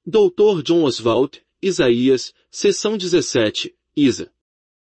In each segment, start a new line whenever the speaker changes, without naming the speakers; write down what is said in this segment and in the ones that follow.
Dr. John Oswalt, Isaías, seção 17, Isa.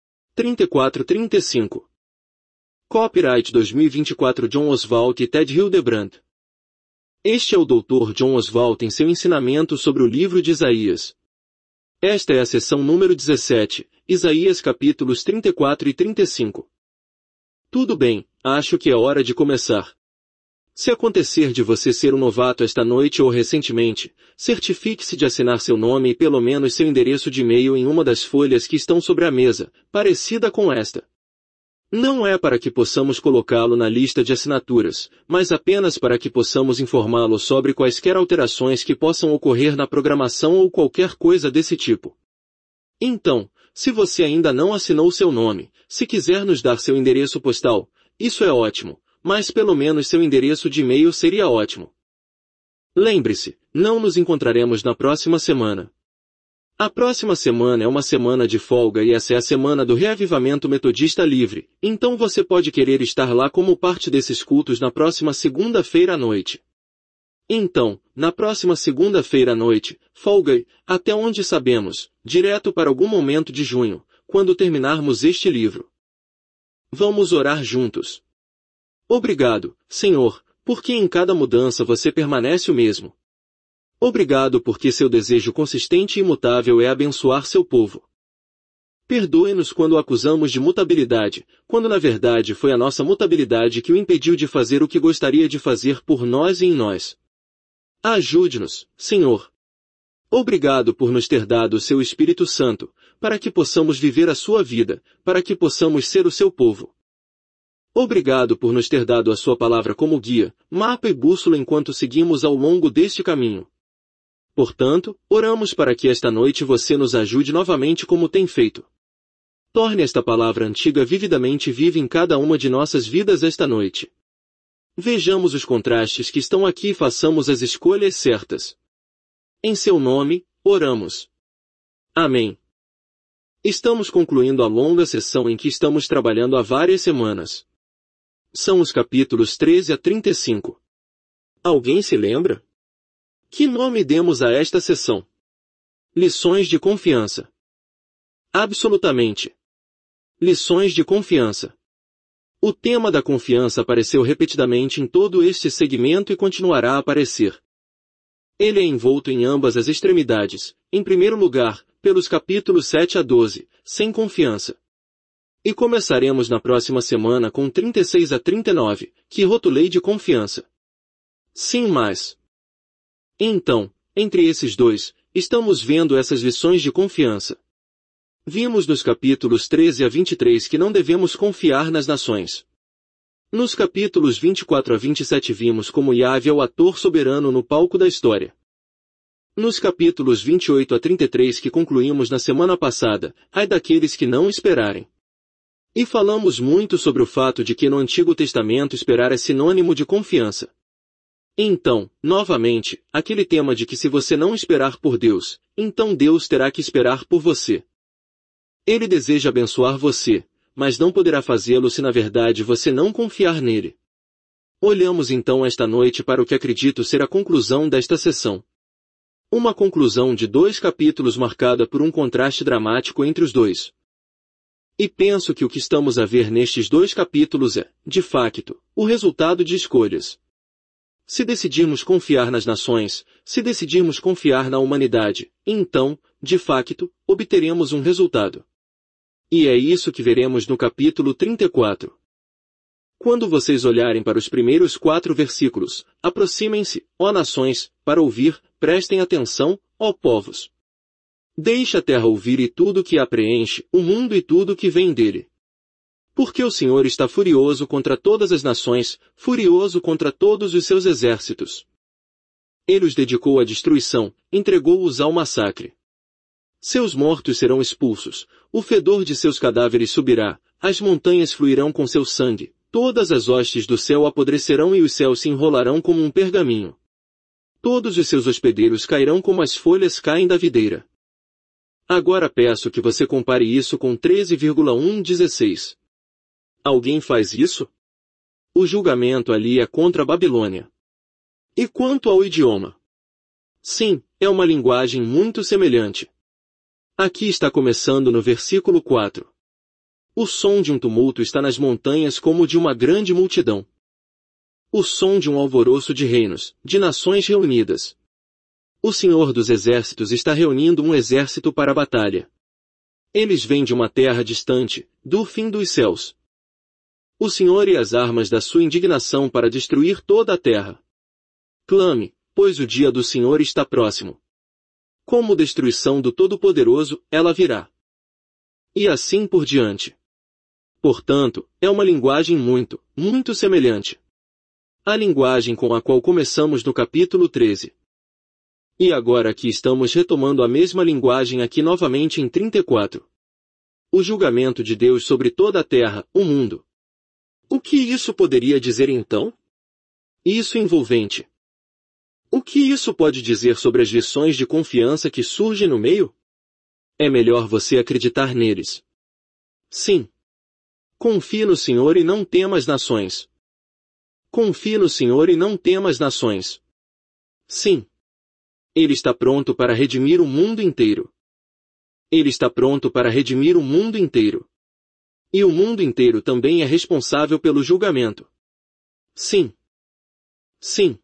34-35. Copyright 2024 John Oswalt e Ted Hildebrand. Este é o Dr. John Oswalt em seu ensinamento sobre o livro de Isaías. Esta é a seção número 17, Isaías capítulos 34 e 35. Tudo bem, acho que é hora de começar. Se acontecer de você ser um novato esta noite ou recentemente, certifique-se de assinar seu nome e pelo menos seu endereço de e-mail em uma das folhas que estão sobre a mesa, parecida com esta. Não é para que possamos colocá-lo na lista de assinaturas, mas apenas para que possamos informá-lo sobre quaisquer alterações que possam ocorrer na programação ou qualquer coisa desse tipo. Então, se você ainda não assinou seu nome, se quiser nos dar seu endereço postal, isso é ótimo, mas pelo menos seu endereço de e-mail seria ótimo. Lembre-se, não nos encontraremos na próxima semana. A próxima semana é uma semana de folga e essa é a semana do Reavivamento Metodista Livre, então você pode querer estar lá como parte desses cultos na próxima segunda-feira à noite. Então, na próxima segunda-feira à noite, folga, até onde sabemos, direto para algum momento de junho, quando terminarmos este livro. Vamos orar juntos. Obrigado, Senhor, porque em cada mudança você permanece o mesmo. Obrigado porque seu desejo consistente e imutável é abençoar seu povo. Perdoe-nos quando o acusamos de mutabilidade, quando na verdade foi a nossa mutabilidade que o impediu de fazer o que gostaria de fazer por nós e em nós. Ajude-nos, Senhor. Obrigado por nos ter dado o seu Espírito Santo, para que possamos viver a sua vida, para que possamos ser o seu povo. Obrigado por nos ter dado a sua palavra como guia, mapa e bússola enquanto seguimos ao longo deste caminho. Portanto, oramos para que esta noite você nos ajude novamente como tem feito. Torne esta palavra antiga vividamente viva em cada uma de nossas vidas esta noite. Vejamos os contrastes que estão aqui e façamos as escolhas certas. Em seu nome, oramos. Amém. Estamos concluindo a longa sessão em que estamos trabalhando há várias semanas. São os capítulos 13 a 35. Alguém se lembra? Que nome demos a esta sessão? Lições de confiança. Absolutamente. Lições de confiança. O tema da confiança apareceu repetidamente em todo este segmento e continuará a aparecer. Ele é envolto em ambas as extremidades, em primeiro lugar, pelos capítulos 7 a 12, sem confiança. E começaremos na próxima semana com 36 a 39, que rotulei de confiança. Sim, mas... Então, entre esses dois, estamos vendo essas lições de confiança. Vimos nos capítulos 13 a 23 que não devemos confiar nas nações. Nos capítulos 24 a 27 vimos como Yahvé é o ator soberano no palco da história. Nos capítulos 28 a 33 que concluímos na semana passada, ai daqueles que não esperarem. E falamos muito sobre o fato de que no Antigo Testamento esperar é sinônimo de confiança. Então, novamente, aquele tema de que se você não esperar por Deus, então Deus terá que esperar por você. Ele deseja abençoar você, mas não poderá fazê-lo se na verdade você não confiar nele. Olhamos então esta noite para o que acredito ser a conclusão desta sessão. Uma conclusão de 2 capítulos marcada por um contraste dramático entre os dois. E penso que o que estamos a ver nestes 2 capítulos é, de facto, o resultado de escolhas. Se decidirmos confiar nas nações, se decidirmos confiar na humanidade, então, de facto, obteremos um resultado. E é isso que veremos no capítulo 34. Quando vocês olharem para os primeiros 4 versículos, aproximem-se, ó nações, para ouvir, prestem atenção, ó povos. Deixe a terra ouvir e tudo que a preenche, o mundo e tudo que vem dele. Porque o Senhor está furioso contra todas as nações, furioso contra todos os seus exércitos. Ele os dedicou à destruição, entregou-os ao massacre. Seus mortos serão expulsos, o fedor de seus cadáveres subirá, as montanhas fluirão com seu sangue, todas as hostes do céu apodrecerão e os céus se enrolarão como um pergaminho. Todos os seus hospedeiros cairão como as folhas caem da videira. Agora peço que você compare isso com 13,1:16. Alguém faz isso? O julgamento ali é contra a Babilônia. E quanto ao idioma? Sim, é uma linguagem muito semelhante. Aqui está começando no versículo 4. O som de um tumulto está nas montanhas como o de uma grande multidão. O som de um alvoroço de reinos, de nações reunidas. O Senhor dos Exércitos está reunindo um exército para a batalha. Eles vêm de uma terra distante, do fim dos céus. O Senhor e as armas da sua indignação para destruir toda a terra. Clame, pois o dia do Senhor está próximo. Como destruição do Todo-Poderoso, ela virá. E assim por diante. Portanto, é uma linguagem muito, muito semelhante. A linguagem com a qual começamos no capítulo 13. E agora aqui estamos retomando a mesma linguagem aqui novamente em 34. O julgamento de Deus sobre toda a terra, o mundo. O que isso poderia dizer então? Isso envolvente. O que isso pode dizer sobre as lições de confiança que surgem no meio? É melhor você acreditar neles. Sim. Confie no Senhor e não tema as nações. Confie no Senhor e não tema as nações. Sim. Ele está pronto para redimir o mundo inteiro. Ele está pronto para redimir o mundo inteiro. E o mundo inteiro também é responsável pelo julgamento. Sim. Sim.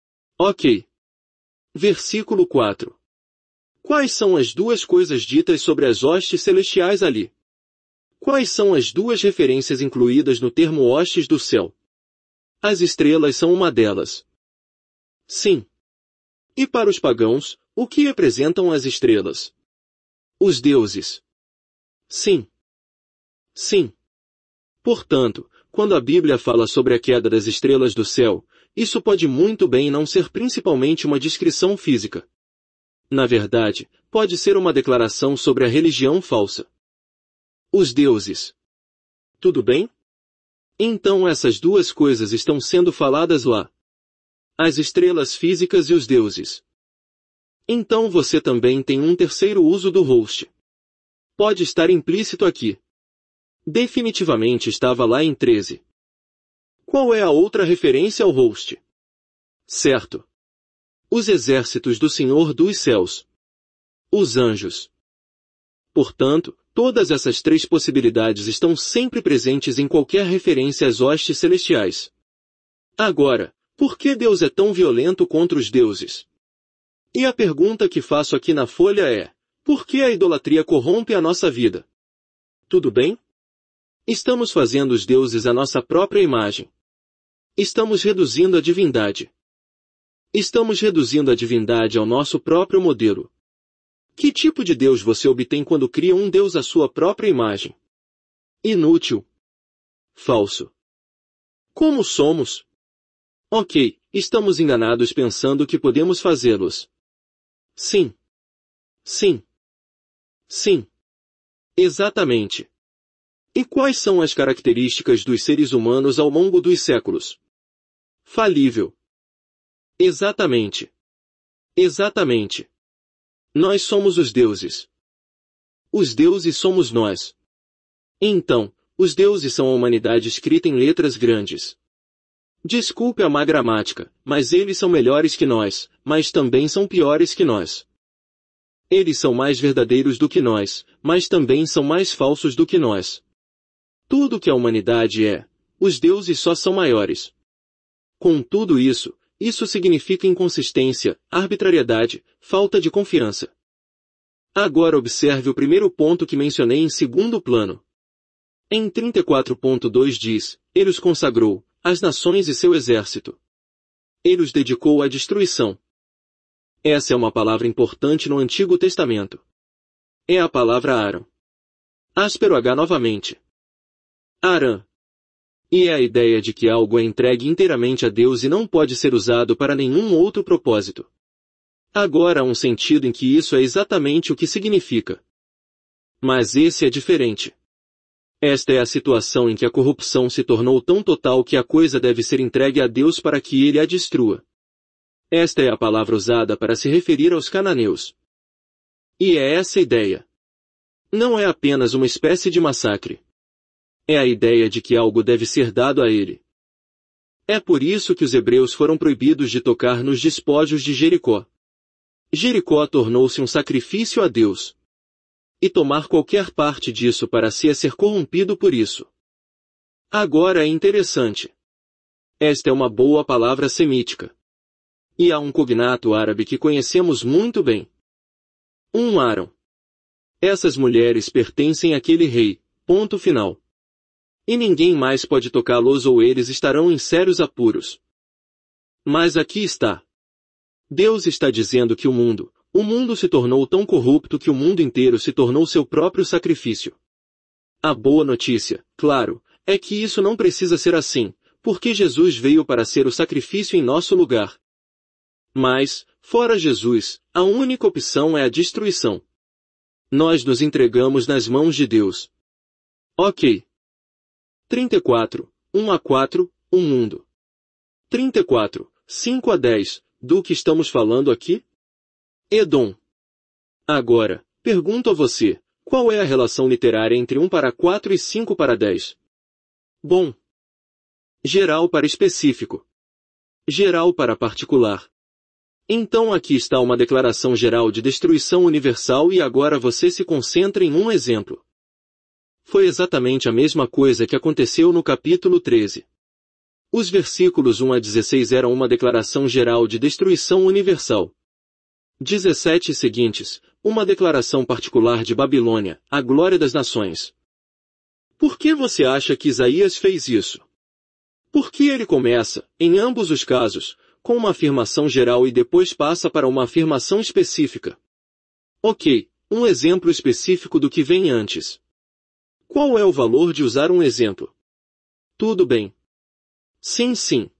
Ok. Versículo 4. Quais são as duas coisas ditas sobre as hostes celestiais ali? Quais são as duas referências incluídas no termo hostes do céu? As estrelas são uma delas. Sim. E para os pagãos, o que representam as estrelas? Os deuses. Sim. Sim. Portanto, quando a Bíblia fala sobre a queda das estrelas do céu, isso pode muito bem não ser principalmente uma descrição física. Na verdade, pode ser uma declaração sobre a religião falsa. Os deuses. Tudo bem? Então essas duas coisas estão sendo faladas lá. As estrelas físicas e os deuses. Então você também tem um terceiro uso do host. Pode estar implícito aqui. Definitivamente estava lá em 13. Qual é a outra referência ao host? Certo. Os exércitos do Senhor dos céus. Os anjos. Portanto, todas essas três possibilidades estão sempre presentes em qualquer referência às hostes celestiais. Agora, por que Deus é tão violento contra os deuses? E a pergunta que faço aqui na folha é, por que a idolatria corrompe a nossa vida? Tudo bem? Estamos fazendo os deuses à nossa própria imagem. Estamos reduzindo a divindade. Estamos reduzindo a divindade ao nosso próprio modelo. Que tipo de Deus você obtém quando cria um Deus à sua própria imagem? Inútil. Falso. Como somos? Ok, estamos enganados pensando que podemos fazê-los. Sim. Sim. Sim. Exatamente. E quais são as características dos seres humanos ao longo dos séculos? Falível. Exatamente. Exatamente. Nós somos os deuses. Os deuses somos nós. Então, os deuses são a humanidade escrita em letras grandes. Desculpe a má gramática, mas eles são melhores que nós, mas também são piores que nós. Eles são mais verdadeiros do que nós, mas também são mais falsos do que nós. Tudo que a humanidade é, os deuses só são maiores. Com tudo isso, isso significa inconsistência, arbitrariedade, falta de confiança. Agora observe o primeiro ponto que mencionei em segundo plano. Em 34.2 diz, Ele os consagrou, as nações e seu exército. Ele os dedicou à destruição. Essa é uma palavra importante no Antigo Testamento. É a palavra Arã. Áspero H novamente. Arã. E é a ideia de que algo é entregue inteiramente a Deus e não pode ser usado para nenhum outro propósito. Agora há um sentido em que isso é exatamente o que significa. Mas esse é diferente. Esta é a situação em que a corrupção se tornou tão total que a coisa deve ser entregue a Deus para que ele a destrua. Esta é a palavra usada para se referir aos cananeus. E é essa a ideia. Não é apenas uma espécie de massacre. É a ideia de que algo deve ser dado a ele. É por isso que os hebreus foram proibidos de tocar nos despojos de Jericó. Jericó tornou-se um sacrifício a Deus. E tomar qualquer parte disso para si é ser corrompido por isso. Agora é interessante. Esta é uma boa palavra semítica. E há um cognato árabe que conhecemos muito bem. Aram. Essas mulheres pertencem àquele rei, ponto final. E ninguém mais pode tocá-los ou eles estarão em sérios apuros. Mas aqui está. Deus está dizendo que o mundo se tornou tão corrupto que o mundo inteiro se tornou seu próprio sacrifício. A boa notícia, claro, é que isso não precisa ser assim, porque Jesus veio para ser o sacrifício em nosso lugar. Mas, fora Jesus, a única opção é a destruição. Nós nos entregamos nas mãos de Deus. Ok. 34, 1-4, o mundo. 34, 5-10, do que estamos falando aqui? Edom. Agora, pergunto a você, qual é a relação literária entre 1-4 e 5-10? Bom. Geral para específico. Geral para particular. Então aqui está uma declaração geral de destruição universal e agora você se concentra em um exemplo. Foi exatamente a mesma coisa que aconteceu no capítulo 13. Os versículos 1-16 eram uma declaração geral de destruição universal. 17 e seguintes, uma declaração particular de Babilônia, a glória das nações. Por que você acha que Isaías fez isso? Porque ele começa, em ambos os casos, com uma afirmação geral e depois passa para uma afirmação específica. Ok, um exemplo específico do que vem antes. Qual é o valor de usar um exemplo? Tudo bem. Sim.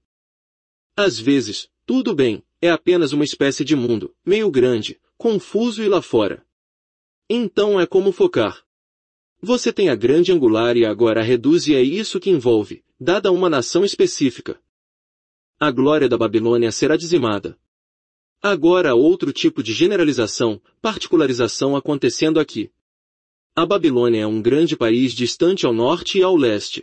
Às vezes, tudo bem, é apenas uma espécie de mundo, meio grande, confuso e lá fora. Então é como focar. Você tem a grande angular e agora a reduz e é isso que envolve, dada uma nação específica. A glória da Babilônia será dizimada. Agora há outro tipo de generalização, particularização acontecendo aqui. A Babilônia é um grande país distante ao norte e ao leste.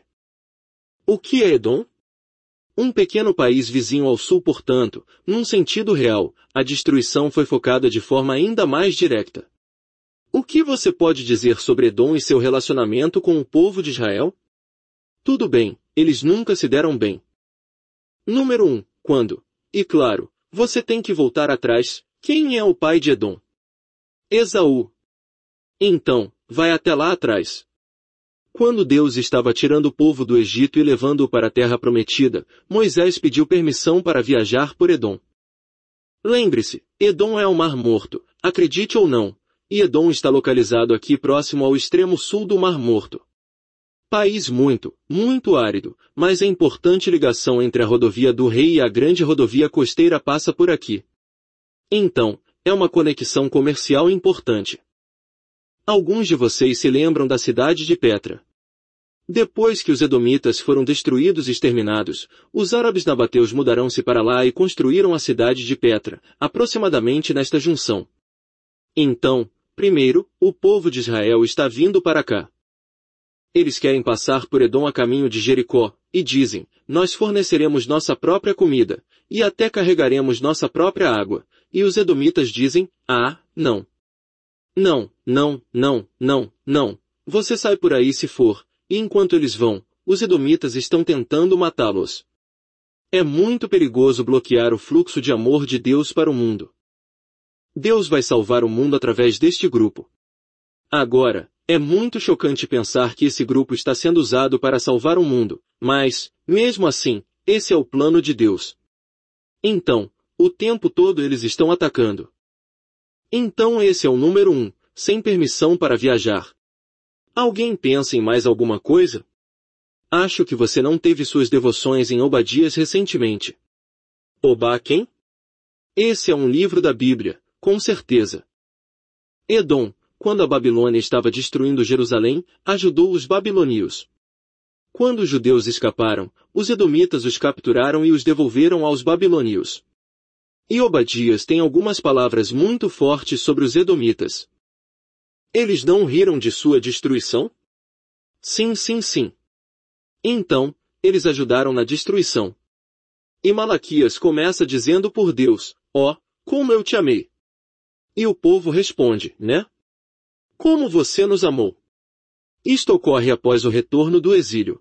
O que é Edom? Um pequeno país vizinho ao sul, portanto, num sentido real, a destruição foi focada de forma ainda mais direta. O que você pode dizer sobre Edom e seu relacionamento com o povo de Israel? Tudo bem, eles nunca se deram bem. Número 1. Quando? E claro, você tem que voltar atrás, quem é o pai de Edom? Esaú. Então, vai até lá atrás. Quando Deus estava tirando o povo do Egito e levando-o para a terra prometida, Moisés pediu permissão para viajar por Edom. Lembre-se, Edom é o Mar Morto, acredite ou não, e Edom está localizado aqui próximo ao extremo sul do Mar Morto. País muito árido, mas a importante ligação entre a rodovia do Rei e a grande rodovia costeira passa por aqui. Então, é uma conexão comercial importante. Alguns de vocês se lembram da cidade de Petra. Depois que os edomitas foram destruídos e exterminados, os árabes nabateus mudaram-se para lá e construíram a cidade de Petra, aproximadamente nesta junção. Então, primeiro, o povo de Israel está vindo para cá. Eles querem passar por Edom a caminho de Jericó, e dizem, nós forneceremos nossa própria comida, e até carregaremos nossa própria água, e os edomitas dizem, não. Não. Você sai por aí se for, e enquanto eles vão, os edomitas estão tentando matá-los. É muito perigoso bloquear o fluxo de amor de Deus para o mundo. Deus vai salvar o mundo através deste grupo. Agora, é muito chocante pensar que esse grupo está sendo usado para salvar o mundo, mas, mesmo assim, esse é o plano de Deus. Então, o tempo todo eles estão atacando. Então esse é o número 1, sem permissão para viajar. Alguém pensa em mais alguma coisa? Acho que você não teve suas devoções em Obadias recentemente. Obá quem? Esse é um livro da Bíblia, com certeza. Edom, quando a Babilônia estava destruindo Jerusalém, ajudou os babilônios. Quando os judeus escaparam, os edomitas os capturaram e os devolveram aos babilônios. E Obadias tem algumas palavras muito fortes sobre os edomitas. Eles não riram de sua destruição? Sim. Então, eles ajudaram na destruição. E Malaquias começa dizendo por Deus, como eu te amei. E o povo responde, né? Como você nos amou? Isto ocorre após o retorno do exílio.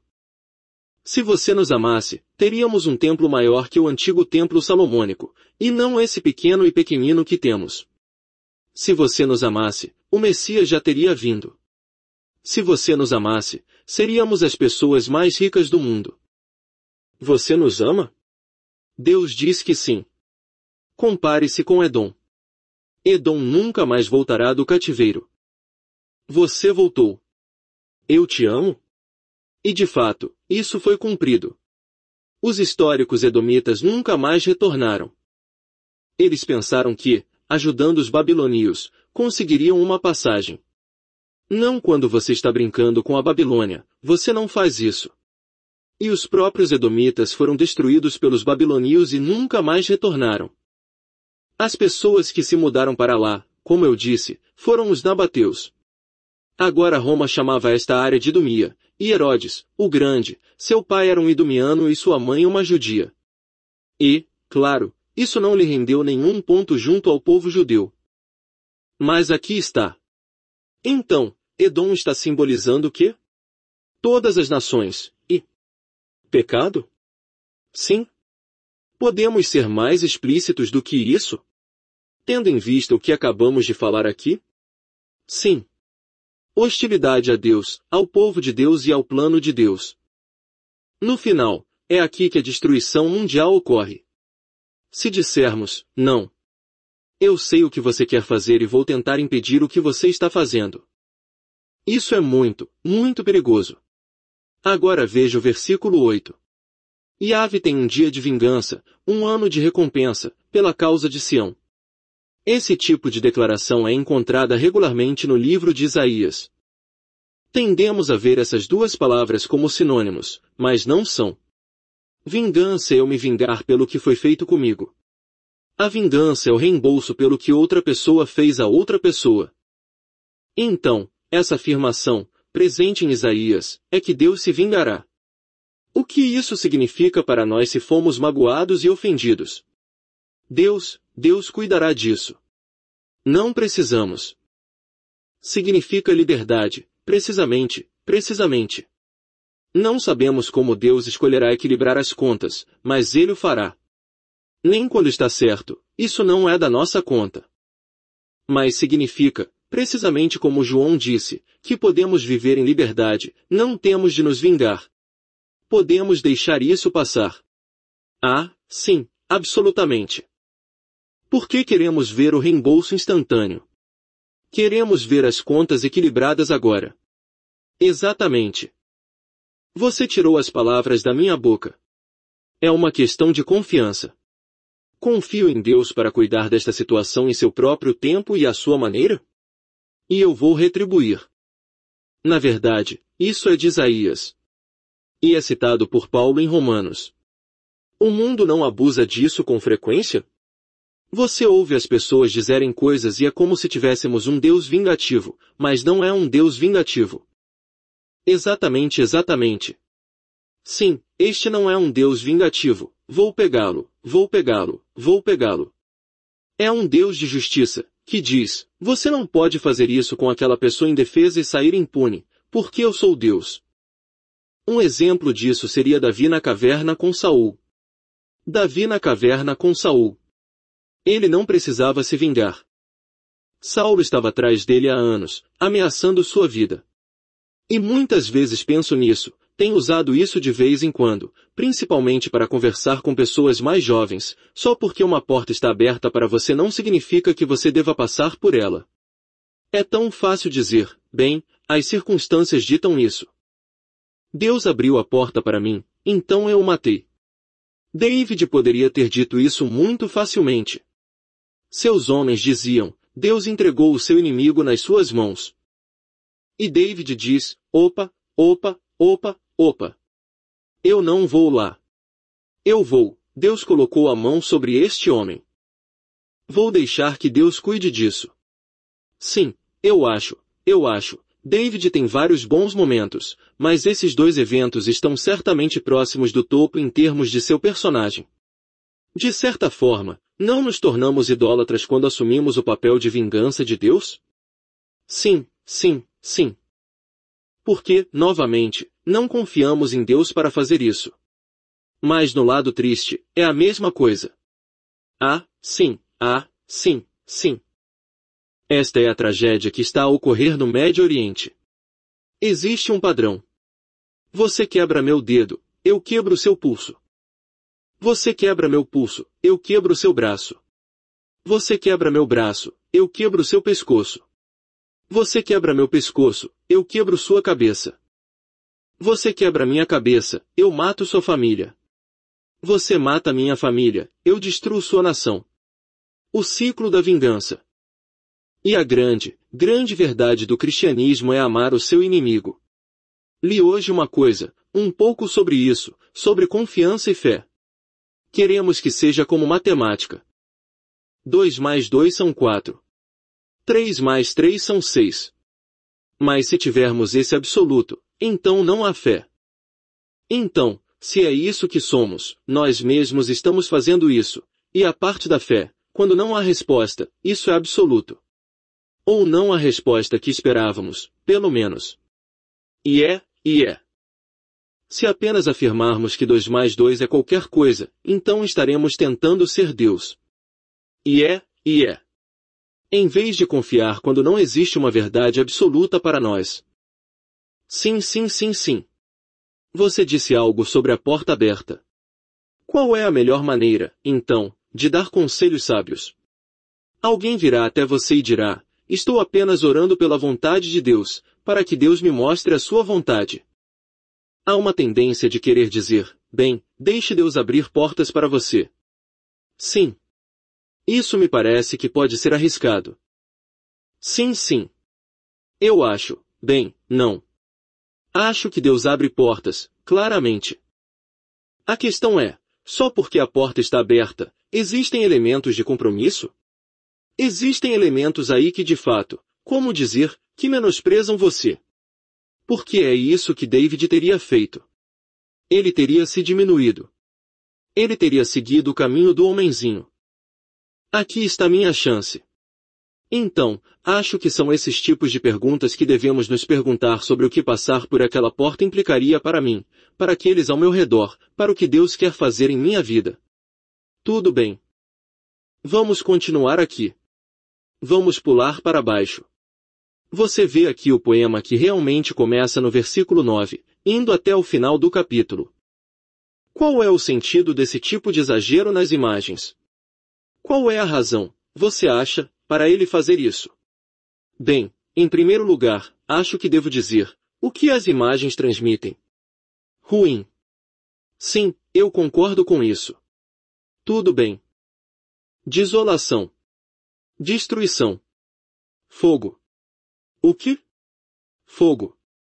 Se você nos amasse, teríamos um templo maior que o antigo templo salomônico, e não esse pequeno e pequenino que temos. Se você nos amasse, o Messias já teria vindo. Se você nos amasse, seríamos as pessoas mais ricas do mundo. Você nos ama? Deus diz que sim. Compare-se com Edom. Edom nunca mais voltará do cativeiro. Você voltou. Eu te amo? E de fato, isso foi cumprido. Os históricos edomitas nunca mais retornaram. Eles pensaram que, ajudando os babilônios, conseguiriam uma passagem. Não quando você está brincando com a Babilônia, você não faz isso. E os próprios edomitas foram destruídos pelos babilônios e nunca mais retornaram. As pessoas que se mudaram para lá, como eu disse, foram os nabateus. Agora Roma chamava esta área de Idumia, e Herodes, o Grande, seu pai era um idumiano e sua mãe uma judia. E, claro, isso não lhe rendeu nenhum ponto junto ao povo judeu. Mas aqui está. Então, Edom está simbolizando o quê? Todas as nações, e pecado? Sim. Podemos ser mais explícitos do que isso? Tendo em vista o que acabamos de falar aqui? Sim. Hostilidade a Deus, ao povo de Deus e ao plano de Deus. No final, é aqui que a destruição mundial ocorre. Se dissermos, não. Eu sei o que você quer fazer e vou tentar impedir o que você está fazendo. Isso é muito, muito perigoso. Agora veja o versículo 8. Yahvé tem um dia de vingança, um ano de recompensa, pela causa de Sião. Esse tipo de declaração é encontrada regularmente no livro de Isaías. Tendemos a ver essas duas palavras como sinônimos, mas não são. Vingança é eu me vingar pelo que foi feito comigo. A vingança é o reembolso pelo que outra pessoa fez a outra pessoa. Então, essa afirmação, presente em Isaías, é que Deus se vingará. O que isso significa para nós se fomos magoados e ofendidos? Deus cuidará disso. Não precisamos. Significa liberdade, precisamente. Não sabemos como Deus escolherá equilibrar as contas, mas Ele o fará. Nem quando está certo, isso não é da nossa conta. Mas significa, precisamente como João disse, que podemos viver em liberdade, não temos de nos vingar. Podemos deixar isso passar. Ah, sim, absolutamente. Por que queremos ver o reembolso instantâneo? Queremos ver as contas equilibradas agora. Exatamente. Você tirou as palavras da minha boca. É uma questão de confiança. Confio em Deus para cuidar desta situação em seu próprio tempo e à sua maneira? E eu vou retribuir. Na verdade, isso é de Isaías. E é citado por Paulo em Romanos. O mundo não abusa disso com frequência? Você ouve as pessoas dizerem coisas e é como se tivéssemos um Deus vingativo, mas não é um Deus vingativo. Exatamente. Sim, este não é um Deus vingativo. Vou pegá-lo. É um Deus de justiça, que diz, você não pode fazer isso com aquela pessoa indefesa e sair impune, porque eu sou Deus. Um exemplo disso seria Davi na caverna com Saul. Ele não precisava se vingar. Saulo estava atrás dele há anos, ameaçando sua vida. E muitas vezes penso nisso, tenho usado isso de vez em quando, principalmente para conversar com pessoas mais jovens, só porque uma porta está aberta para você não significa que você deva passar por ela. É tão fácil dizer, bem, as circunstâncias ditam isso. Deus abriu a porta para mim, então eu o matei. David poderia ter dito isso muito facilmente. Seus homens diziam, Deus entregou o seu inimigo nas suas mãos. E David diz, opa. Eu não vou lá. Eu vou, Deus colocou a mão sobre este homem. Vou deixar que Deus cuide disso. Sim, eu acho. David tem vários bons momentos, mas esses dois eventos estão certamente próximos do topo em termos de seu personagem. De certa forma, não nos tornamos idólatras quando assumimos o papel de vingança de Deus? Sim, sim, sim. Porque, novamente, não confiamos em Deus para fazer isso. Mas no lado triste, é a mesma coisa. Sim, sim. Esta é a tragédia que está a ocorrer no Médio Oriente. Existe um padrão. Você quebra meu dedo, eu quebro seu pulso. Você quebra meu pulso, eu quebro seu braço. Você quebra meu braço, eu quebro seu pescoço. Você quebra meu pescoço, eu quebro sua cabeça. Você quebra minha cabeça, eu mato sua família. Você mata minha família, eu destruo sua nação. O ciclo da vingança. E a grande, grande verdade do cristianismo é amar o seu inimigo. Li hoje uma coisa, um pouco sobre isso, sobre confiança e fé. Queremos que seja como matemática. 2 mais 2 são 4. 3 mais 3 são 6. Mas se tivermos esse absoluto, então não há fé. Então, se é isso que somos, nós mesmos estamos fazendo isso, e a parte da fé, quando não há resposta, isso é absoluto. Ou não a resposta que esperávamos, pelo menos. E é. Se apenas afirmarmos que 2 mais 2 é qualquer coisa, então estaremos tentando ser Deus. E é. Em vez de confiar quando não existe uma verdade absoluta para nós. Sim. Você disse algo sobre a porta aberta. Qual é a melhor maneira, então, de dar conselhos sábios? Alguém virá até você e dirá: estou apenas orando pela vontade de Deus, para que Deus me mostre a sua vontade. Há uma tendência de querer dizer: bem, deixe Deus abrir portas para você. Sim. Isso me parece que pode ser arriscado. Sim. Eu acho, não. Acho que Deus abre portas, claramente. A questão é, só porque a porta está aberta, existem elementos de compromisso? Existem elementos aí que de fato, como dizer, que menosprezam você. Porque é isso que David teria feito. Ele teria se diminuído. Ele teria seguido o caminho do homenzinho. Aqui está minha chance. Então, acho que são esses tipos de perguntas que devemos nos perguntar sobre o que passar por aquela porta implicaria para mim, para aqueles ao meu redor, para o que Deus quer fazer em minha vida. Tudo bem. Vamos continuar aqui. Vamos pular para baixo. Você vê aqui o poema que realmente começa no versículo 9, indo até o final do capítulo. Qual é o sentido desse tipo de exagero nas imagens? Qual é a razão, você acha, para ele fazer isso? Bem, em primeiro lugar, acho que devo dizer, o que as imagens transmitem? Ruim. Sim, eu concordo com isso. Tudo bem. Desolação. Destruição. Fogo. O que? Fogo.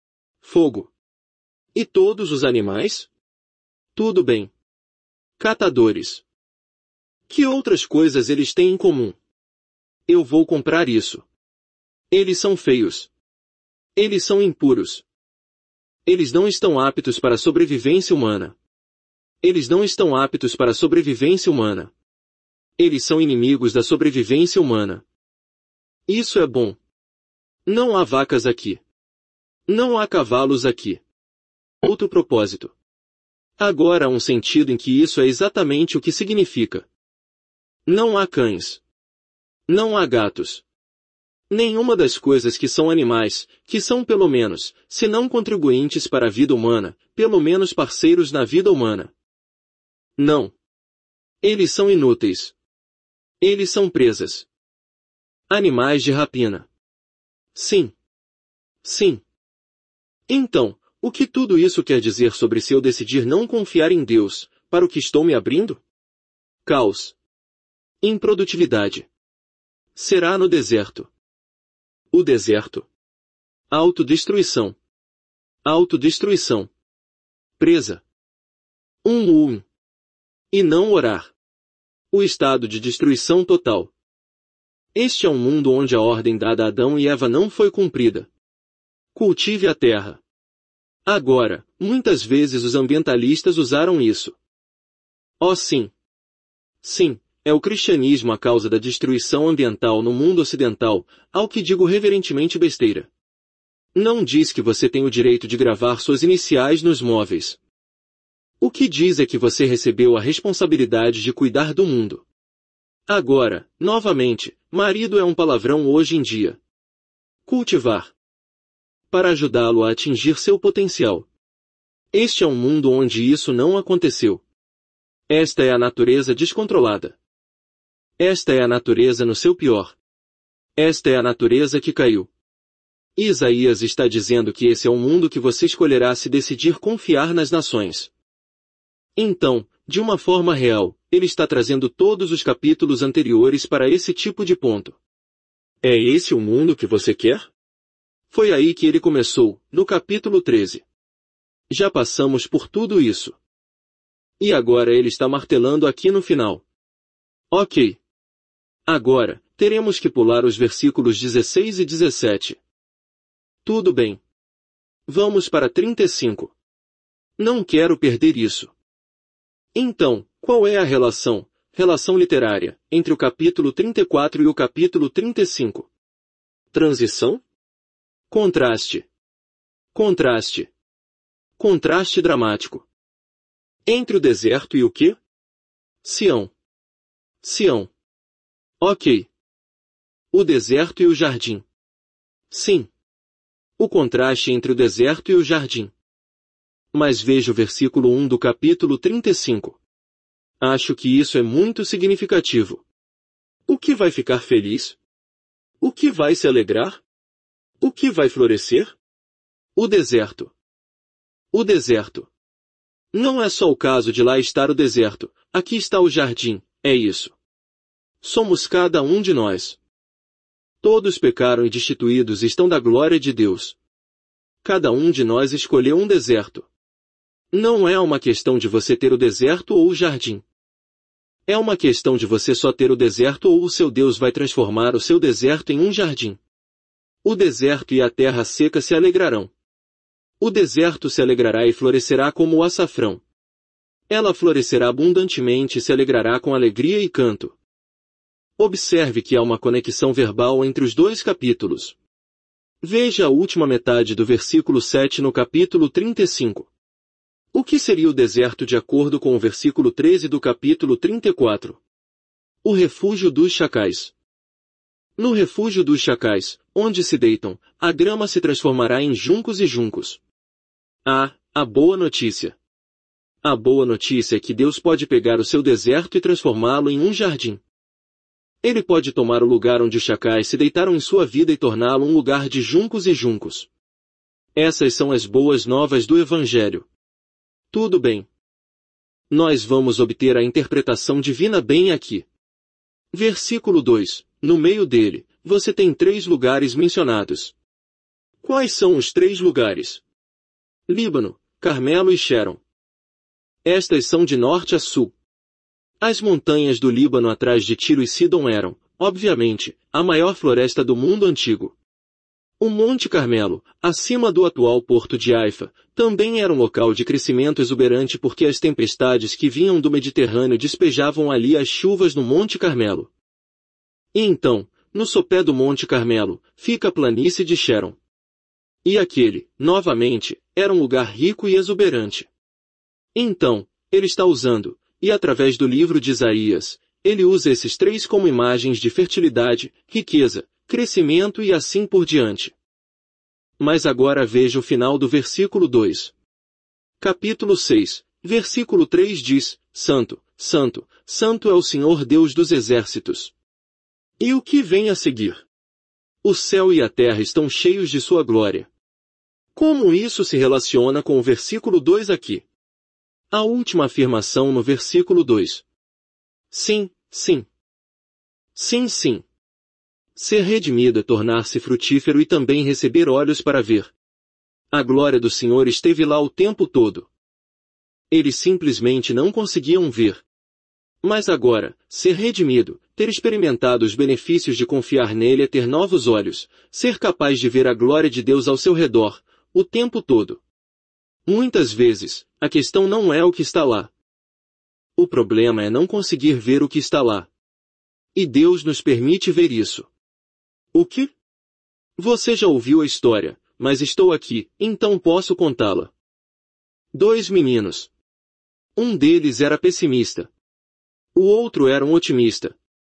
E todos os animais? Tudo bem. Catadores. Que outras coisas eles têm em comum? Eu vou comprar isso. Eles são feios. Eles são impuros. Eles não estão aptos para a sobrevivência humana. Eles não estão aptos para a sobrevivência humana. Eles são inimigos da sobrevivência humana. Isso é bom. Não há vacas aqui. Não há cavalos aqui. Outro propósito. Agora há um sentido em que isso é exatamente o que significa. Não há cães. Não há gatos. Nenhuma das coisas que são animais, que são pelo menos, se não contribuintes para a vida humana, pelo menos parceiros na vida humana. Não. Eles são inúteis. Eles são presas. Animais de rapina. Sim. Então, o que tudo isso quer dizer sobre se eu decidir não confiar em Deus, para o que estou me abrindo? Caos. Improdutividade. Será no deserto. O deserto. Autodestruição. Presa. E não orar. O estado de destruição total. Este é um mundo onde a ordem dada a Adão e Eva não foi cumprida. Cultive a terra. Agora, muitas vezes os ambientalistas usaram isso. Oh sim. Sim, é o cristianismo a causa da destruição ambiental no mundo ocidental, ao que digo reverentemente besteira. Não diz que você tem o direito de gravar suas iniciais nos móveis. O que diz é que você recebeu a responsabilidade de cuidar do mundo. Agora, novamente, marido é um palavrão hoje em dia. Cultivar. Para ajudá-lo a atingir seu potencial. Este é um mundo onde isso não aconteceu. Esta é a natureza descontrolada. Esta é a natureza no seu pior. Esta é a natureza que caiu. Isaías está dizendo que esse é o mundo que você escolherá se decidir confiar nas nações. Então, de uma forma real, ele está trazendo todos os capítulos anteriores para esse tipo de ponto. É esse o mundo que você quer? Foi aí que ele começou, no capítulo 13. Já passamos por tudo isso. E agora ele está martelando aqui no final. Ok. Agora, teremos que pular os versículos 16 e 17. Tudo bem. Vamos para 35. Não quero perder isso. Então, qual é a relação literária, entre o capítulo 34 e o capítulo 35? Transição? Contraste. Contraste. Contraste dramático. Entre o deserto e o quê? Sião. Sião. Ok. O deserto e o jardim. Sim. O contraste entre o deserto e o jardim. Mas veja o versículo 1 do capítulo 35. Acho que isso é muito significativo. O que vai ficar feliz? O que vai se alegrar? O que vai florescer? O deserto. O deserto. Não é só o caso de lá estar o deserto, aqui está o jardim, é isso. Somos cada um de nós. Todos pecaram e destituídos estão da glória de Deus. Cada um de nós escolheu um deserto. Não é uma questão de você ter o deserto ou o jardim. É uma questão de você só ter o deserto ou o seu Deus vai transformar o seu deserto em um jardim. O deserto e a terra seca se alegrarão. O deserto se alegrará e florescerá como o açafrão. Ela florescerá abundantemente e se alegrará com alegria e canto. Observe que há uma conexão verbal entre os dois capítulos. Veja a última metade do versículo 7 no capítulo 35. O que seria o deserto de acordo com o versículo 13 do capítulo 34? O refúgio dos chacais. No refúgio dos chacais, onde se deitam, a grama se transformará em juncos e juncos. A boa notícia. A boa notícia é que Deus pode pegar o seu deserto e transformá-lo em um jardim. Ele pode tomar o lugar onde os chacais se deitaram em sua vida e torná-lo um lugar de juncos e juncos. Essas são as boas novas do Evangelho. Tudo bem. Nós vamos obter a interpretação divina bem aqui. Versículo 2. No meio dele, você tem 3 lugares mencionados. Quais são os 3 lugares? Líbano, Carmelo e Sharon. Estas são de norte a sul. As montanhas do Líbano atrás de Tiro e Sidom eram, obviamente, a maior floresta do mundo antigo. O Monte Carmelo, acima do atual porto de Haifa, também era um local de crescimento exuberante porque as tempestades que vinham do Mediterrâneo despejavam ali as chuvas no Monte Carmelo. E então, no sopé do Monte Carmelo, fica a planície de Sharon. E aquele, novamente, era um lugar rico e exuberante. Então, ele está usando, e através do livro de Isaías, ele usa esses 3 como imagens de fertilidade, riqueza, crescimento e assim por diante. Mas agora veja o final do versículo 2. Capítulo 6, versículo 3 diz, Santo, Santo, Santo é o Senhor Deus dos exércitos. E o que vem a seguir? O céu e a terra estão cheios de sua glória. Como isso se relaciona com o versículo 2 aqui? A última afirmação no versículo 2. Sim, sim. Sim, sim. Ser redimido é tornar-se frutífero e também receber olhos para ver. A glória do Senhor esteve lá o tempo todo. Eles simplesmente não conseguiam ver. Mas agora, ser redimido, ter experimentado os benefícios de confiar nele é ter novos olhos, ser capaz de ver a glória de Deus ao seu redor, o tempo todo. Muitas vezes, a questão não é o que está lá. O problema é não conseguir ver o que está lá. E Deus nos permite ver isso. O quê? Você já ouviu a história, mas estou aqui, então posso contá-la. 2 meninos. Um deles era pessimista. O outro era um otimista.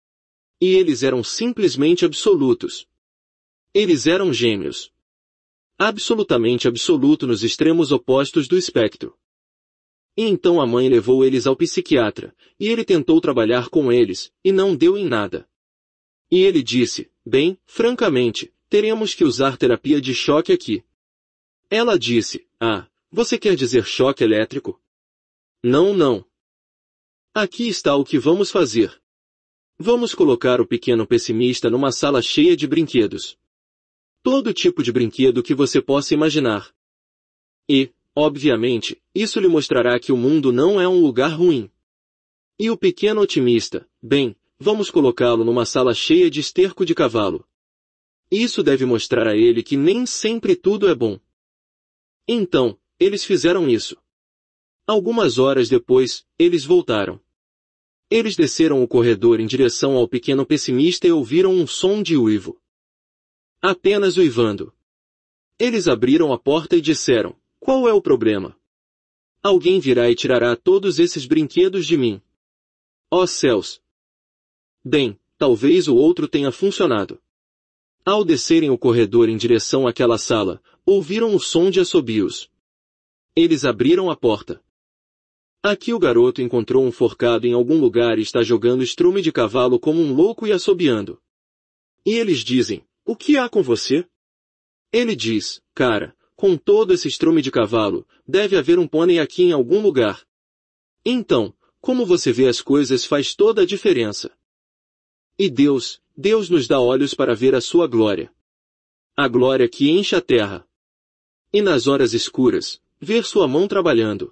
E eles eram simplesmente absolutos. Eles eram gêmeos. Absolutamente absoluto nos extremos opostos do espectro. E então a mãe levou eles ao psiquiatra, e ele tentou trabalhar com eles, e não deu em nada. E ele disse, bem, francamente, teremos que usar terapia de choque aqui. Ela disse, você quer dizer choque elétrico? Não, não. Aqui está o que vamos fazer. Vamos colocar o pequeno pessimista numa sala cheia de brinquedos. Todo tipo de brinquedo que você possa imaginar. E, obviamente, isso lhe mostrará que o mundo não é um lugar ruim. E o pequeno otimista, bem, vamos colocá-lo numa sala cheia de esterco de cavalo. Isso deve mostrar a ele que nem sempre tudo é bom. Então, eles fizeram isso. Algumas horas depois, eles voltaram. Eles desceram o corredor em direção ao pequeno pessimista e ouviram um som de uivo. Apenas uivando. Eles abriram a porta e disseram, qual é o problema? Alguém virá e tirará todos esses brinquedos de mim. Ó céus! Bem, talvez o outro tenha funcionado. Ao descerem o corredor em direção àquela sala, ouviram o som de assobios. Eles abriram a porta. Aqui o garoto encontrou um forcado em algum lugar e está jogando estrume de cavalo como um louco e assobiando. E eles dizem, o que há com você? Ele diz, cara, com todo esse estrume de cavalo, deve haver um pônei aqui em algum lugar. Então, como você vê as coisas faz toda a diferença. E Deus nos dá olhos para ver a sua glória. A glória que enche a terra. E nas horas escuras, ver sua mão trabalhando.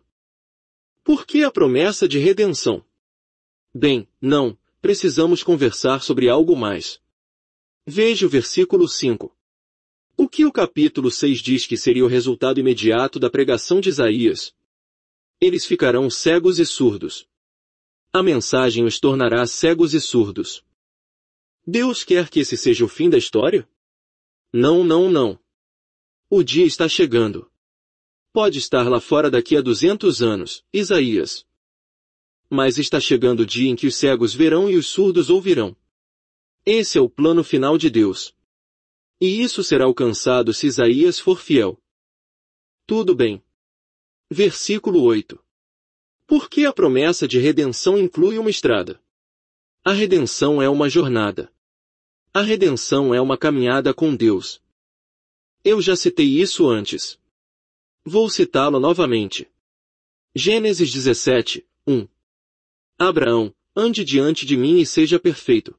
Por que a promessa de redenção? Bem, não, precisamos conversar sobre algo mais. Veja o versículo 5. O que o capítulo 6 diz que seria o resultado imediato da pregação de Isaías? Eles ficarão cegos e surdos. A mensagem os tornará cegos e surdos. Deus quer que esse seja o fim da história? Não, não, não. O dia está chegando. Pode estar lá fora daqui a 200 anos, Isaías. Mas está chegando o dia em que os cegos verão e os surdos ouvirão. Esse é o plano final de Deus. E isso será alcançado se Isaías for fiel. Tudo bem. Versículo 8. Por que a promessa de redenção inclui uma estrada? A redenção é uma jornada. A redenção é uma caminhada com Deus. Eu já citei isso antes. Vou citá-lo novamente. Gênesis 17, 1. Abraão, ande diante de mim e seja perfeito.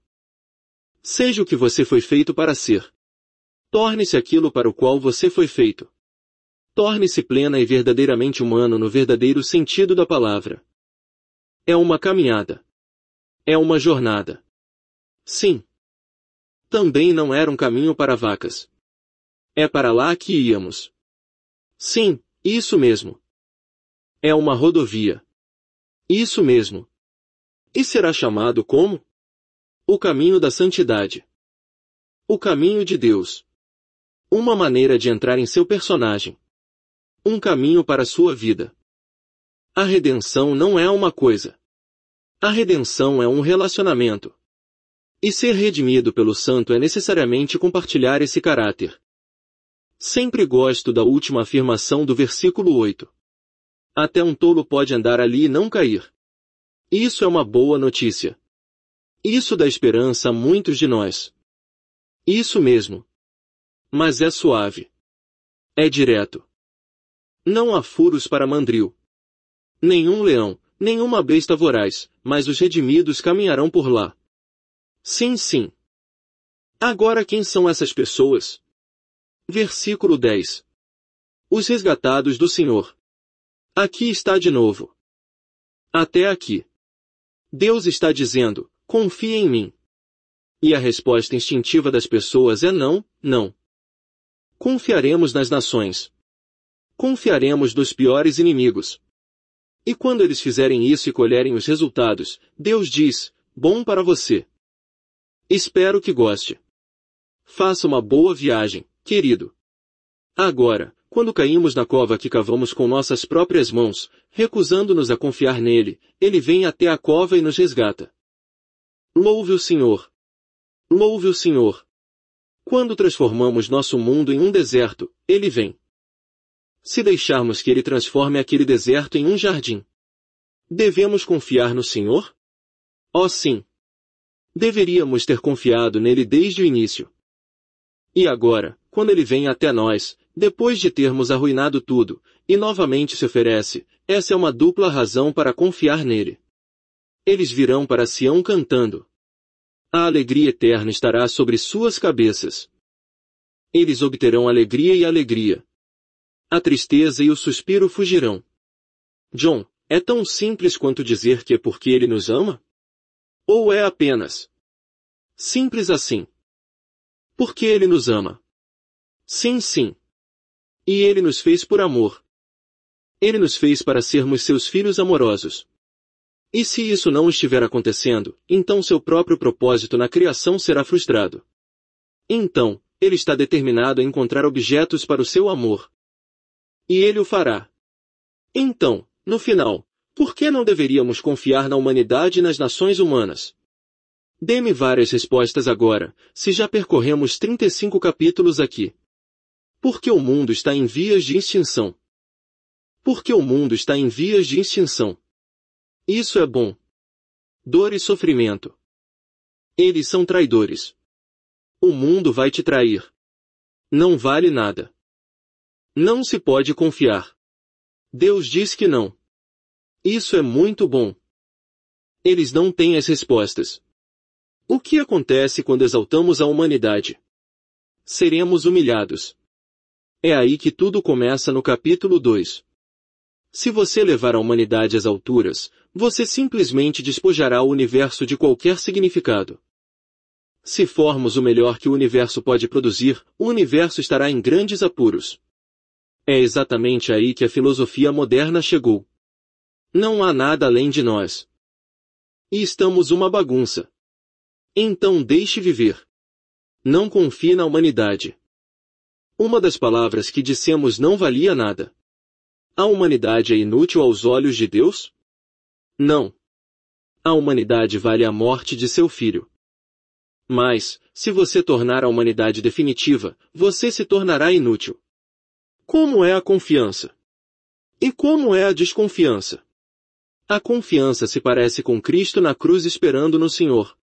Seja o que você foi feito para ser. Torne-se aquilo para o qual você foi feito. Torne-se plena e verdadeiramente humano no verdadeiro sentido da palavra. É uma caminhada. É uma jornada. Sim. Também não era um caminho para vacas. É para lá que íamos. Sim, isso mesmo. É uma rodovia. Isso mesmo. E será chamado como? O caminho da santidade. O caminho de Deus. Uma maneira de entrar em seu personagem. Um caminho para a sua vida. A redenção não é uma coisa. A redenção é um relacionamento. E ser redimido pelo Santo é necessariamente compartilhar esse caráter. Sempre gosto da última afirmação do versículo 8. Até um tolo pode andar ali e não cair. Isso é uma boa notícia. Isso dá esperança a muitos de nós. Isso mesmo. Mas é suave. É direto. Não há furos para mandril. Nenhum leão, nenhuma besta voraz, mas os redimidos caminharão por lá. Sim, sim. Agora quem são essas pessoas? Versículo 10. Os resgatados do Senhor. Aqui está de novo. Até aqui. Deus está dizendo, confie em mim. E a resposta instintiva das pessoas é não, não. Confiaremos nas nações. Confiaremos dos piores inimigos. E quando eles fizerem isso e colherem os resultados, Deus diz, bom para você. Espero que goste. Faça uma boa viagem, querido. Agora, quando caímos na cova que cavamos com nossas próprias mãos, recusando-nos a confiar nele, ele vem até a cova e nos resgata. Louve o Senhor! Louve o Senhor! Quando transformamos nosso mundo em um deserto, ele vem. Se deixarmos que ele transforme aquele deserto em um jardim, devemos confiar no Senhor? Oh sim! Deveríamos ter confiado nele desde o início. E agora, quando ele vem até nós, depois de termos arruinado tudo, e novamente se oferece, essa é uma dupla razão para confiar nele. Eles virão para Sião cantando. A alegria eterna estará sobre suas cabeças. Eles obterão alegria e alegria. A tristeza e o suspiro fugirão. John, é tão simples quanto dizer que é porque ele nos ama? Ou é apenas simples assim? Porque ele nos ama. Sim, sim. E ele nos fez por amor. Ele nos fez para sermos seus filhos amorosos. E se isso não estiver acontecendo, então seu próprio propósito na criação será frustrado. Então, ele está determinado a encontrar objetos para o seu amor. E ele o fará. Então, no final, por que não deveríamos confiar na humanidade e nas nações humanas? Dê-me várias respostas agora, se já percorremos 35 capítulos aqui. Porque o mundo está em vias de extinção. Porque o mundo está em vias de extinção. Isso é bom. Dor e sofrimento. Eles são traidores. O mundo vai te trair. Não vale nada. Não se pode confiar. Deus diz que não. Isso é muito bom. Eles não têm as respostas. O que acontece quando exaltamos a humanidade? Seremos humilhados. É aí que tudo começa no capítulo 2. Se você levar a humanidade às alturas, você simplesmente despojará o universo de qualquer significado. Se formos o melhor que o universo pode produzir, o universo estará em grandes apuros. É exatamente aí que a filosofia moderna chegou. Não há nada além de nós. E estamos uma bagunça. Então deixe viver. Não confie na humanidade. Uma das palavras que dissemos não valia nada. A humanidade é inútil aos olhos de Deus? Não. A humanidade vale a morte de seu filho. Mas, se você tornar a humanidade definitiva, você se tornará inútil. Como é a confiança? E como é a desconfiança? A confiança se parece com Cristo na cruz esperando no Senhor.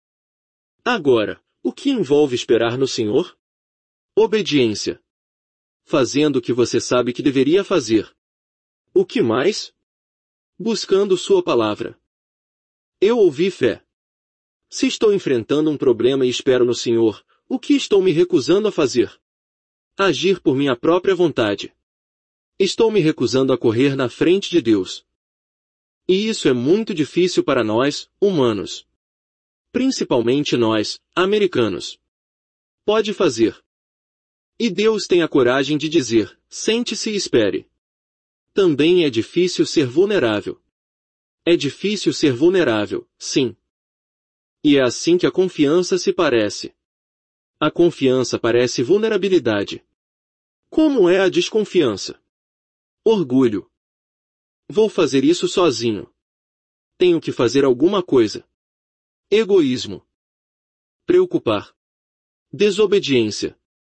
Agora, o que envolve esperar no Senhor? Obediência. Fazendo o que você sabe que deveria fazer. O que mais? Buscando sua palavra. Eu ouvi fé. Se estou enfrentando um problema e espero no Senhor, o que estou me recusando a fazer? Agir por minha própria vontade. Estou me recusando a correr na frente de Deus. E isso é muito difícil para nós, humanos. Principalmente nós, americanos. Pode fazer. E Deus tem a coragem de dizer, sente-se e espere. Também é difícil ser vulnerável. É difícil ser vulnerável, sim. E é assim que a confiança se parece. A confiança parece vulnerabilidade. Como é a desconfiança? Orgulho. Vou fazer isso sozinho. Tenho que fazer alguma coisa. Egoísmo. Preocupar. Desobediência.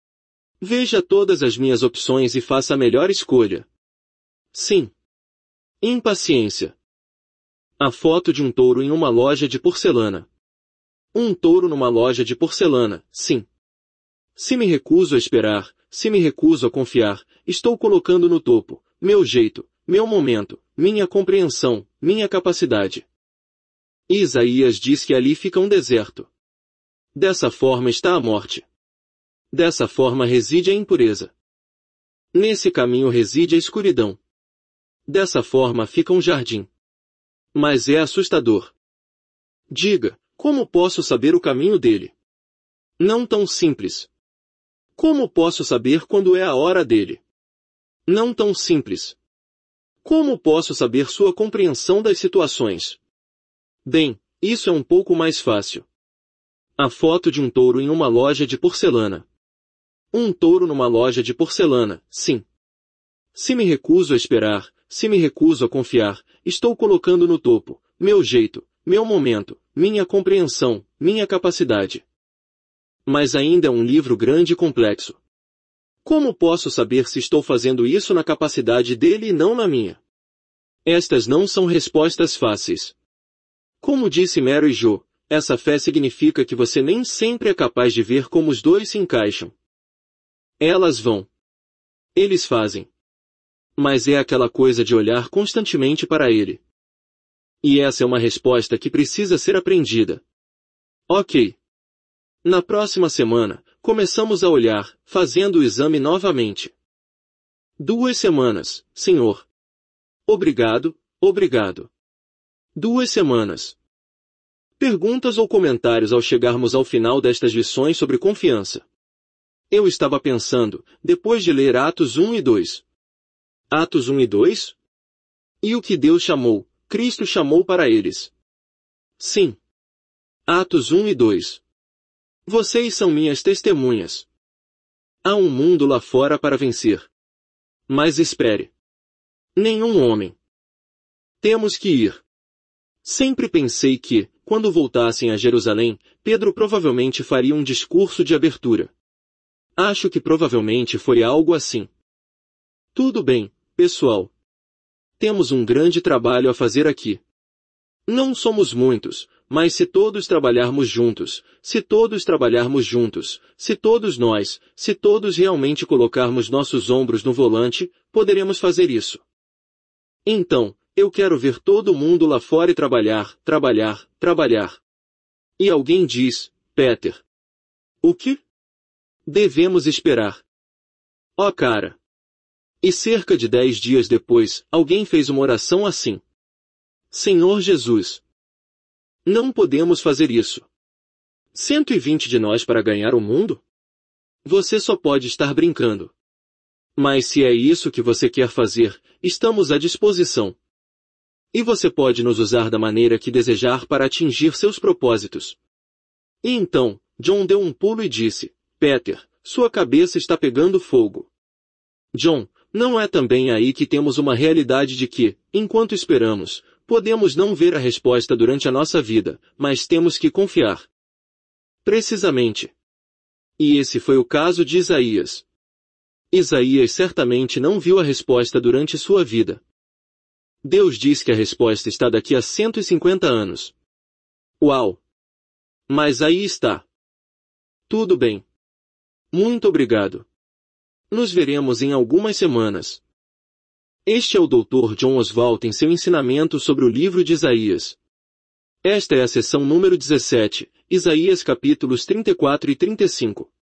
Veja todas as minhas opções e faça a melhor escolha. Sim. Impaciência. A foto de um touro em uma loja de porcelana. Um touro numa loja de porcelana, sim. Se me recuso a esperar, se me recuso a confiar, estou colocando no topo, meu jeito, meu momento, minha compreensão, minha capacidade. E Isaías diz que ali fica um deserto. Dessa forma está a morte. Dessa forma reside a impureza. Nesse caminho reside a escuridão. Dessa forma fica um jardim. Mas é assustador. Diga, como posso saber o caminho dele? Não tão simples. Como posso saber quando é a hora dele? Não tão simples. Como posso saber sua compreensão das situações? Bem, isso é um pouco mais fácil. A foto de um touro em uma loja de porcelana. Um touro numa loja de porcelana, sim. Se me recuso a esperar, se me recuso a confiar, estou colocando no topo, meu jeito, meu momento, minha compreensão, minha capacidade. Mas ainda é um livro grande e complexo. Como posso saber se estou fazendo isso na capacidade dele e não na minha? Estas não são respostas fáceis. Como disse Mary Jo, essa fé significa que você nem sempre é capaz de ver como os dois se encaixam. Elas vão. Eles fazem. Mas é aquela coisa de olhar constantemente para ele. E essa é uma resposta que precisa ser aprendida. Ok. Na próxima semana, começamos a olhar, fazendo o exame novamente. 2 semanas, Senhor. Obrigado, obrigado. 2 semanas. Perguntas ou comentários ao chegarmos ao final destas lições sobre confiança. Eu estava pensando, depois de ler Atos 1 e 2. Atos 1 e 2? E o que Deus chamou, Cristo chamou para eles. Sim. Atos 1 e 2. Vocês são minhas testemunhas. Há um mundo lá fora para vencer. Mas espere. Nenhum homem. Temos que ir. Sempre pensei que, quando voltassem a Jerusalém, Pedro provavelmente faria um discurso de abertura. Acho que provavelmente foi algo assim. Tudo bem, pessoal. Temos um grande trabalho a fazer aqui. Não somos muitos, mas se todos trabalharmos juntos, se todos nós, se todos realmente colocarmos nossos ombros no volante, poderemos fazer isso. Então, eu quero ver todo mundo lá fora e trabalhar. E alguém diz, Peter. O quê? Devemos esperar. Oh cara. E cerca de 10 dias depois, alguém fez uma oração assim. Senhor Jesus. Não podemos fazer isso. 120 de nós para ganhar o mundo? Você só pode estar brincando. Mas se é isso que você quer fazer, estamos à disposição. E você pode nos usar da maneira que desejar para atingir seus propósitos. E então, John deu um pulo e disse, Peter, sua cabeça está pegando fogo. John, não é também aí que temos uma realidade de que, enquanto esperamos, podemos não ver a resposta durante a nossa vida, mas temos que confiar. Precisamente. E esse foi o caso de Isaías. Isaías certamente não viu a resposta durante sua vida. Deus diz que a resposta está daqui a 150 anos. Uau! Mas aí está. Tudo bem. Muito obrigado. Nos veremos em algumas semanas. Este é o Dr. John Oswalt em seu ensinamento sobre o livro de Isaías. Esta é a sessão número 17, Isaías capítulos 34 e 35.